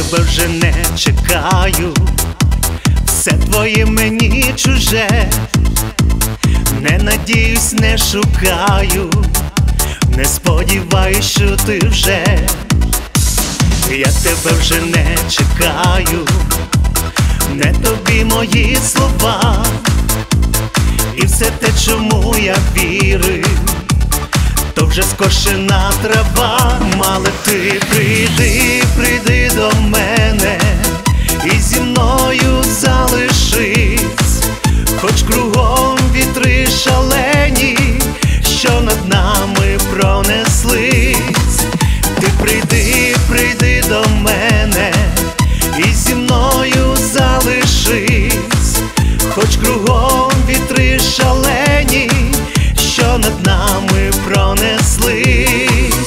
тебе вже не чекаю, все твоє мені чуже, не надіюсь, не шукаю, не сподіваюсь, що ти вже. Я тебе вже не чекаю, не тобі мої слова, і все те, чому я вірив, то вже скошена трава. Але ти прийди, прийди до мене і зі мною залишись, хоч кругом вітри шалені, що над нами пронеслись. Ти прийди, прийди до мене і зі мною залишись, хоч кругом вітри шалені, що над нами пронеслись.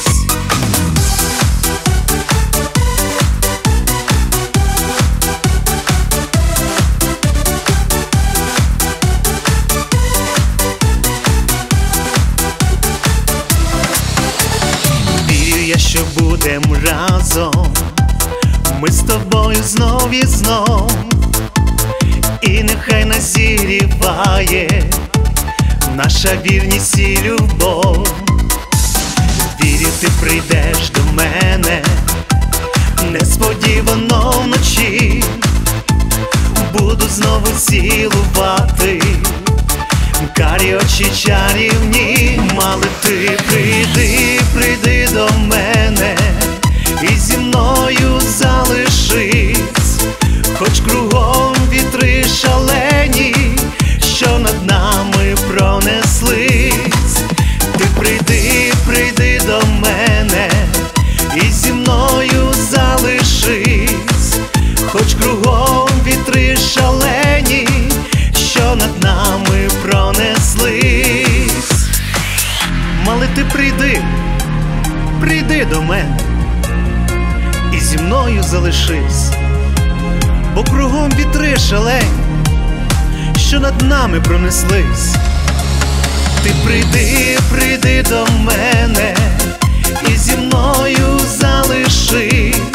Вірю я, що будем разом, ми з тобою знов і знов, і нехай нас зігріває наша вірність і любов. Вірю, ти прийдеш до мене несподівано вночі, буду знову цілувати карі очі чарівні. Але ти прийди, прийди до мене і зі мною залишись, хоч кругом вітри шалені, що над нами пронеслись. Ти прийди, прийди до мене і зі мною залишись, хоч кругом вітри шалені, що над нами пронеслись. Але ти прийди, прийди до мене і зі мною залишись, бо кругом вітри шалені, що над нами пронеслись. Ти прийди, прийди до мене і зі мною залишись,